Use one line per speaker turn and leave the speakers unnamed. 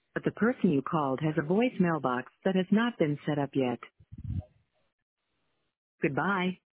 but the person you called has a voicemail box that has not been set up yet. Goodbye.